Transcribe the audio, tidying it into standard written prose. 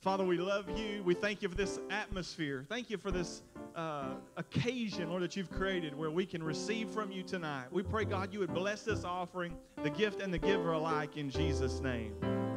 Father, we love you. We thank you for this atmosphere. Thank you for this occasion, Lord, that you've created where we can receive from you tonight. We pray, God, you would bless this offering, the gift and the giver alike, in Jesus' name.